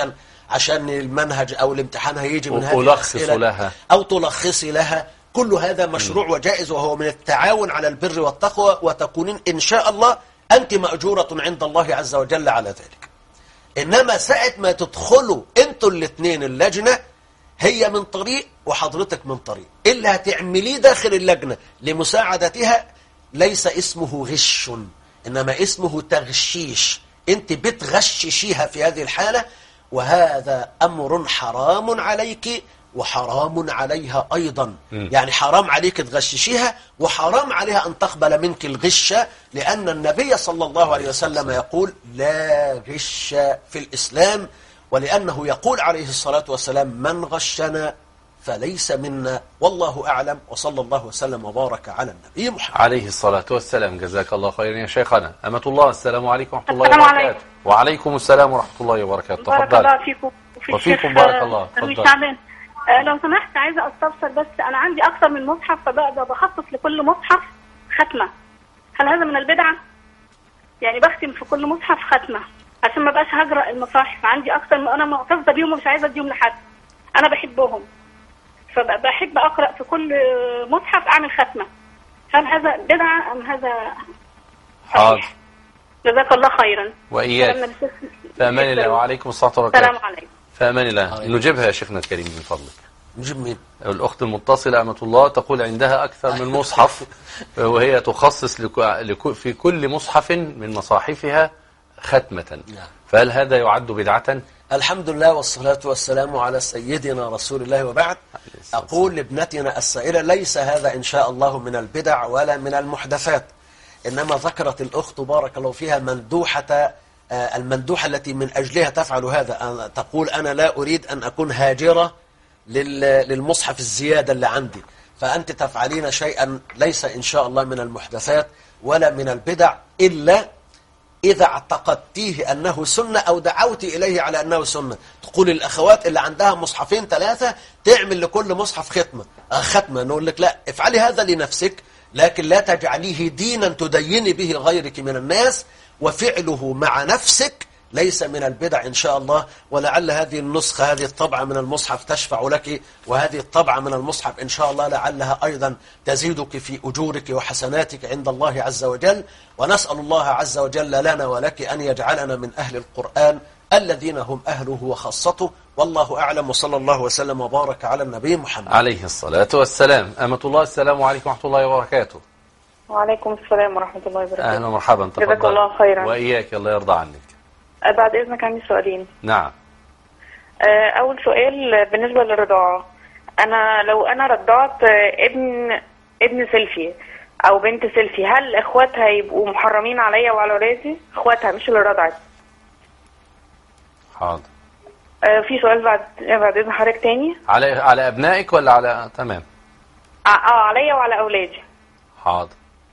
عشان المنهج أو الامتحان هيجي من هذه ألخص الأسئلة لها أو تلخصي لها، كل هذا مشروع وجائز، وهو من التعاون على البر والتقوى، وتكونين إن شاء الله أنت مأجورة عند الله عز وجل على ذلك. إنما ساعة ما تدخلوا أنتوا الاثنين اللجنة، هي من طريق وحضرتك من طريق، اللي هتعمليه داخل اللجنة لمساعدتها ليس اسمه غش، إنما اسمه تغشيش. أنت بتغششيها في هذه الحالة، وهذا أمر حرام عليك وحرام عليها أيضا. يعني حرام عليك تغششيها، وحرام عليها أن تقبل منك الغش، لأن النبي صلى الله عليه وسلم يقول لا غش في الإسلام، ولأنه يقول عليه الصلاة والسلام من غشنا فليس منا، والله أعلم، وصلى الله وسلم وبارك على النبي محمد عليه الصلاة والسلام. جزاك الله خيرا يا شيخنا. أمة الله، السلام عليكم ورحمة الله السلام وبركاته. عليكم. وعليكم السلام ورحمة الله وبركاته. بارك تفضل. الله فيكم وفيكم بارك الله. تنوي تفضل. شعبان. لو سمحت عايزة أستفسر، بس أنا عندي أكثر من مصحف، فبقى بخصص لكل مصحف ختمة. هل هذا من البدعة؟ يعني بختم في كل مصحف ختمة عشان ما بقاش هجرأ المصاحف. عندي أكثر من، أنا معتزة بيهم ومش عايزة أديهم لحد، أنا بحبهم، فبحب أقرأ في كل مصحف أعمل ختمة. هل هذا بدعة أم هذا حاضر. صحيح؟ جزاك الله خيرا. وإياك. فأمان الله. وعليكم الصلاة والسلام. السلام عليكم. فأمان الله. نجيبها يا شيخنا الكريم من فضلك. نجيب مين؟ الأخت المتصلة أمة الله تقول عندها أكثر من مصحف، وهي تخصص في كل مصحف من مصاحفها ختمة، فهل هذا يعد بدعة؟ الحمد لله والصلاة والسلام على سيدنا رسول الله، وبعد. أقول لابنتنا السائلة ليس هذا إن شاء الله من البدع ولا من المحدثات، إنما ذكرت الأخت بارك الله فيها المندوحة التي من أجلها تفعل هذا. تقول أنا لا أريد أن أكون هاجرة للمصحف الزيادة اللي عندي، فأنت تفعلين شيئا ليس إن شاء الله من المحدثات ولا من البدع، إلا إذا اعتقدتيه أنه سنة أو دعوت إليه على أنه سنة. تقول الأخوات اللي عندها مصحفين 3 تعمل لكل مصحف ختمة، نقول لك لا، افعلي هذا لنفسك، لكن لا تجعليه دينا تديني به غيرك من الناس، وفعله مع نفسك ليس من البدع إن شاء الله. ولعل هذه النسخة، هذه الطبعة من المصحف تشفع لك، وهذه الطبعة من المصحف إن شاء الله لعلها أيضا تزيدك في أجورك وحسناتك عند الله عز وجل. ونسأل الله عز وجل لنا ولك أن يجعلنا من أهل القرآن الذين هم أهله وخاصته، والله أعلم، وصلى الله وسلم وبارك على النبي محمد عليه الصلاة والسلام. أمة الله، السلام عليكم ورحمة الله وبركاته. وعليكم السلام ورحمة الله وبركاته. أهلا ومرحبا. تفضل. جزاك الله خيرا. وإياك، الله يرضى عنك. بعد إذنك عندي سؤالين. نعم. أول سؤال بالنسبة للرضاعة، لو أنا رضعت ابن سيلفي أو بنت سيلفي، هل إخواتها يبقوا محرمين عليا وعلى ولادي؟ إخواتها مش اللي رضعت. حاضر. في سؤال بعد إذن حضرتك تاني. على أبنائك ولا على تمام؟ عليا وعلى أولادي. حاضر.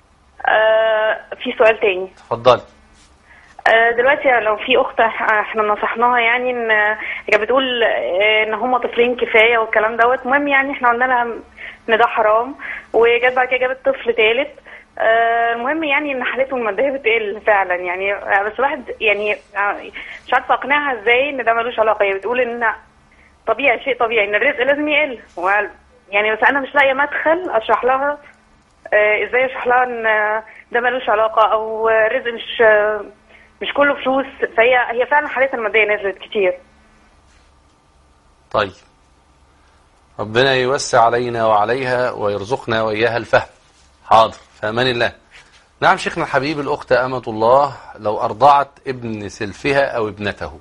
في سؤال تاني. تفضل. دلوقتي لو في اخت احنا نصحناها، يعني ان هي بتقول ان هم طفلين كفايه والكلام دوت، المهم يعني احنا قلنا لها ان ده حرام، وجت بعد كده جابت طفل ثالث. المهم يعني ان حالتهم الماديه بتقل فعلا، يعني بس الواحد يعني مش عارفه اقنعها ازاي ان ده ملوش علاقه. هي بتقول ان طبيعي، شيء طبيعي ان الرزق لازم يقل، يعني بس انا مش لاقيه مدخل اشرح لها ازاي اشرح لها ان ده ملوش علاقه، او الرزق مش كله فلوس. فهي فعلا حالتها الماديه نزلت كتير. طيب، ربنا يوسع علينا وعليها ويرزقنا وإياها الفهم. حاضر، فأمان الله. نعم شيخنا الحبيب، الأخت أمة الله لو أرضعت ابن سلفها أو ابنته،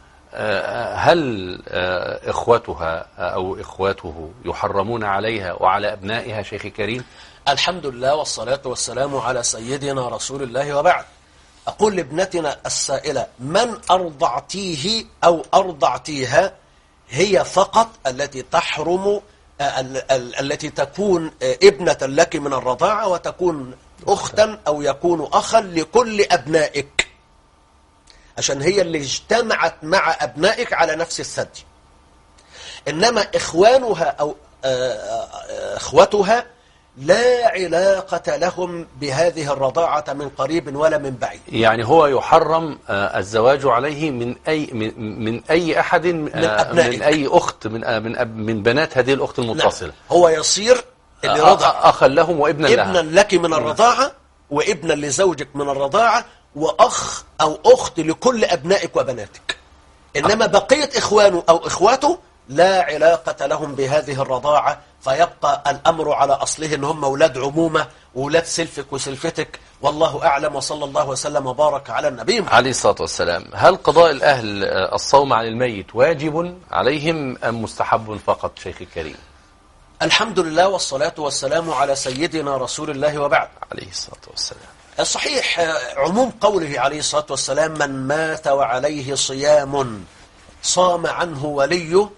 هل إخوتها أو إخواته يحرمون عليها وعلى أبنائها شيخي كريم؟ الحمد لله والصلاة والسلام على سيدنا رسول الله، وبعد. أقول لابنتنا السائلة من أرضعتيه أو أرضعتيها هي فقط التي تحرم، التي تكون ابنة لك من الرضاعة، وتكون أختا أو يكون أخا لكل أبنائك، عشان هي اللي اجتمعت مع أبنائك على نفس الثدي. إنما إخوانها أو إخوتها لا علاقة لهم بهذه الرضاعة من قريب ولا من بعيد. يعني هو يحرم الزواج عليه من أي أحد من أي أخت من بنات هذه الأخت المتصلة. نعم. هو يصير اللي رضع أخا لهم وابنا لها، ابنا لك من الرضاعة وابنا لزوجك من الرضاعة وأخ أو أخت لكل أبنائك وبناتك. إنما بقية إخوانه أو إخواته لا علاقة لهم بهذه الرضاعة، فيبقى الأمر على أصله إن هم أولاد عمومة وأولاد سلفك وسلفتك، والله أعلم. وصلى الله وسلم وبارك على النبي محمد عليه الصلاة والسلام. هل قضاء الأهل الصوم عن الميت واجب عليهم أم مستحب فقط شيخ الكريم؟ الحمد لله والصلاة والسلام على سيدنا رسول الله وبعد. عليه الصلاة والسلام. صحيح عموم قوله عليه الصلاة والسلام: من مات وعليه صيام صام عنه وليه،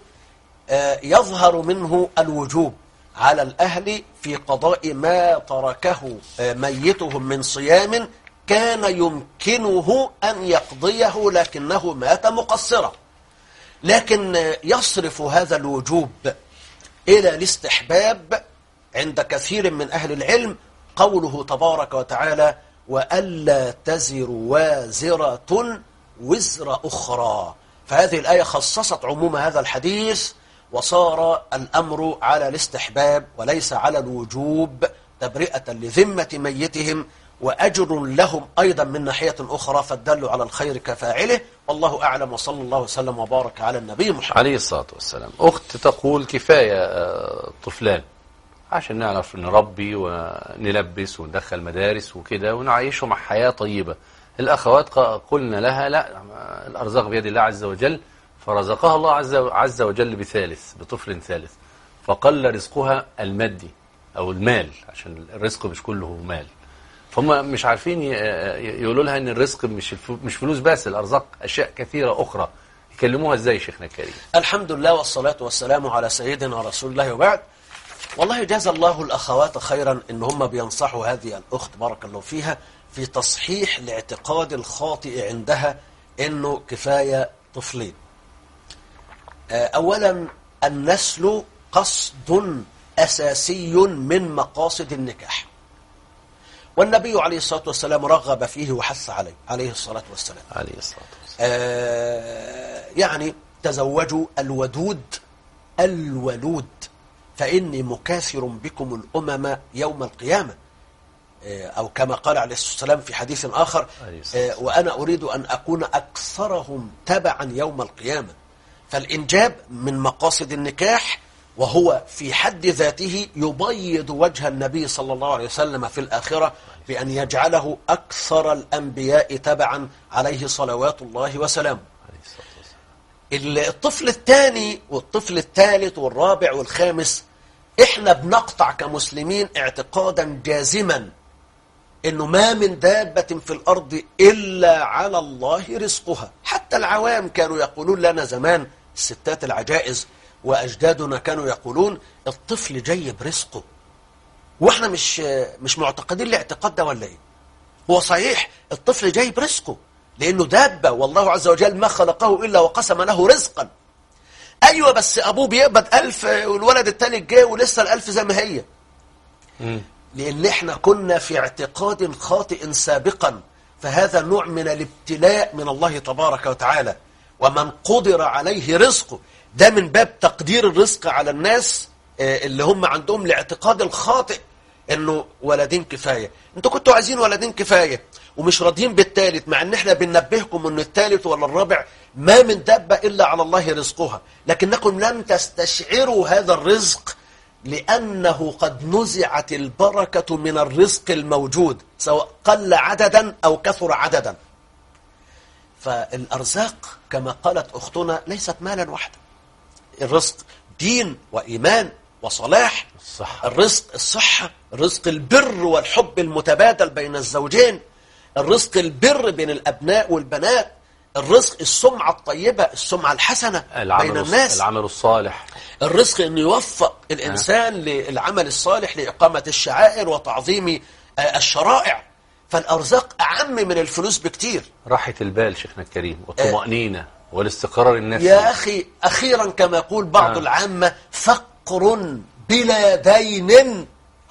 يظهر منه الوجوب على الأهل في قضاء ما تركه ميتهم من صيام كان يمكنه أن يقضيه لكنه مات مقصرا. لكن يصرف هذا الوجوب إلى الاستحباب عند كثير من أهل العلم قوله تبارك وتعالى: وألا تزر وازرة وزر أخرى. فهذه الآية خصصت عموم هذا الحديث، وصار الأمر على الاستحباب وليس على الوجوب، تبرئة لذمة ميتهم وأجر لهم أيضا من ناحية أخرى، فالدل على الخير كفاعله، والله أعلم. وصلى الله وسلم وبارك على النبي محمد عليه الصلاة والسلام. أخت تقول: كفاية طفلان عشان نعرف نربي ونلبس وندخل مدارس وكده ونعيشهم حياة طيبة. الأخوات قلنا لها: لا، الأرزاق بيد الله عز وجل، فرزقها الله عز وجل بطفل ثالث، فقل رزقها المادي أو المال، عشان الرزق مش كله مال. فهم مش عارفين يقولوا لها ان الرزق مش فلوس بس، الأرزاق أشياء كثيرة أخرى. يكلموها ازاي شيخنا الكريم؟ الحمد لله والصلاة والسلام على سيدنا رسول الله وبعد. والله جزا الله الأخوات خيرا إن هم بينصحوا هذه الأخت بارك الله فيها في تصحيح الاعتقاد الخاطئ عندها إنه كفاية طفلين. أولا، النسل قصد أساسي من مقاصد النكاح، والنبي عليه الصلاة والسلام رغب فيه وحث عليه عليه الصلاة والسلام. عليه الصلاة والسلام. يعني تزوجوا الولود فإني مكاثر بكم الأمم يوم القيامة، أو كما قال عليه الصلاة والسلام في حديث آخر: وأنا أريد أن أكون أكثرهم تبعا يوم القيامة. فالإنجاب من مقاصد النكاح، وهو في حد ذاته يبيض وجه النبي صلى الله عليه وسلم في الآخرة بأن يجعله أكثر الأنبياء تبعا عليه صلوات الله وسلامه. الطفل الثاني والطفل الثالث والرابع والخامس، إحنا بنقطع كمسلمين اعتقادا جازما إنه ما من دابة في الأرض إلا على الله رزقها. حتى العوام كانوا يقولون لنا زمان، الستات العجائز وأجدادنا كانوا يقولون الطفل جاي برزقه، وإحنا مش معتقدين الاعتقاد ده ولا إيه؟ هو صحيح الطفل جاي برزقه لأنه دابة، والله عز وجل ما خلقه إلا وقسم له رزقا. أيوة، بس أبوه بيقبض 1000 والولد التاني جاي ولسه ال1000 زي ما هي. لأن إحنا كنا في اعتقاد خاطئ سابقا، فهذا نوع من الابتلاء من الله تبارك وتعالى. ومن قدر عليه رزقه، ده من باب تقدير الرزق على الناس اللي هم عندهم الاعتقاد الخاطئ انه ولدين كفاية. انتوا كنتوا عايزين ولدين كفاية ومش راضيين بالثالث، مع ان احنا بننبهكم ان الثالث ولا الرابع ما من دابة الا على الله رزقها، لكنكم لم تستشعروا هذا الرزق لانه قد نزعت البركة من الرزق الموجود، سواء قل عددا او كثر عددا. فالارزاق كما قالت اختنا ليست مالا وحده، الرزق دين وإيمان وصلاح، الرزق الصحة، الرزق البر والحب المتبادل بين الزوجين، الرزق البر بين الأبناء والبنات، الرزق السمعة الطيبة، السمعة الحسنة بين الناس، العمل الصالح، الرزق أن يوفق الإنسان للعمل الصالح لإقامة الشعائر وتعظيم الشرائع. فالأرزاق أعم من الفلوس بكتير. راحة البال شيخنا الكريم والطمأنينة والاستقرار النفسي. يا أخي أخيرا كما يقول بعض العامة: فقر بلا دين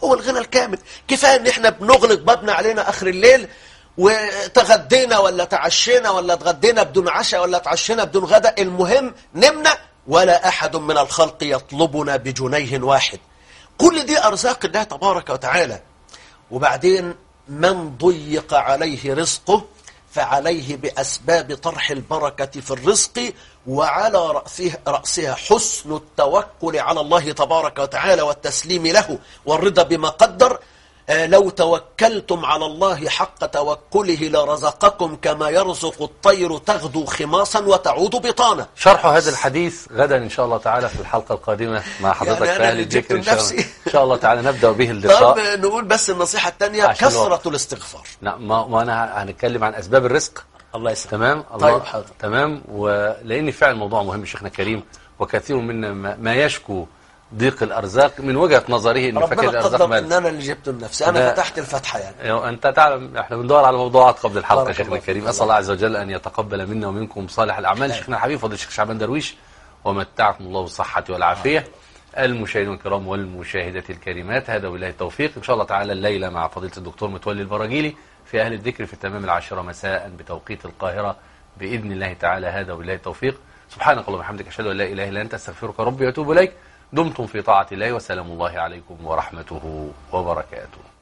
هو الغنى الكامل. كفاية ان احنا بنغلق بابنا علينا اخر الليل، وتغدينا ولا تعشينا ولا اتغدينا بدون عشاء ولا تعشينا بدون غدا، المهم نمنا ولا أحد من الخلق يطلبنا بجنيه واحد. كل دي أرزاق الله تبارك وتعالى. وبعدين من ضيق عليه رزقه فعليه بأسباب طرح البركة في الرزق، وعلى رأسها حسن التوكل على الله تبارك وتعالى والتسليم له والرضا بما قدر. لو توكلتم على الله حق توكله لرزقكم كما يرزق الطير تغدو خماصا وتعود بطانا. شرح هذا الحديث غدا إن شاء الله تعالى في الحلقة القادمة مع حضرتك في أهل الذكر إن شاء الله تعالى نبدأ به اللقاء. طب نقول بس النصيحة الثانية كثرة الاستغفار. نعم، ما أنا هنتكلم عن أسباب الرزق. الله يسلمك. تمام. طيب حاضر. تمام. ولأن فعلا الموضوع مهم شيخنا الكريم، وكثير منا ما يشكو ضيق الأرزاق من وجهة نظره إن فكر الأرزاق مال. إن أنا اللي جبته لنفسي، أنا فتحت الفتحة يعني. أنت تعلم إحنا بندور على موضوعات قبل الحلقة شيخنا الكريم. أسأل الله عز وجل أن يتقبل منا ومنكم صالح الأعمال. شيخنا الحبيب فضيلة الشيخ شعبان درويش، ومتعكم الله بالصحة والعافية. المشاهدين الكرام والمشاهدات الكريمات، هذا بالله التوفيق. إن شاء الله تعالى الليلة مع فضيلة الدكتور متولي البراجيلي في أهل الذكر في تمام 10 مساء بتوقيت القاهرة بإذن الله تعالى. هذا بالله التوفيق. سبحانك اللهم وبحمدك، أشهد أن لا إله إلا أنت، أستغفرك ربي وأتوب إليك. دمتم في طاعة الله، وسلام الله عليكم ورحمته وبركاته.